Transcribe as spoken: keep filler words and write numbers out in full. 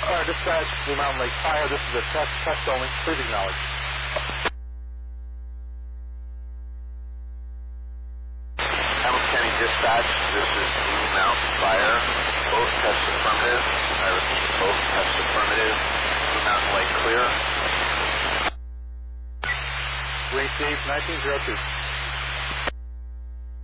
Uh, dispatch, Blue Mountain Lake Fire. This is a test, test only. Please acknowledge. Hamilton County Dispatch, this is Blue Mountain Fire. Both tests affirmative. I repeat, both tests affirmative. Blue Mountain Lake clear. Received nineteen oh two.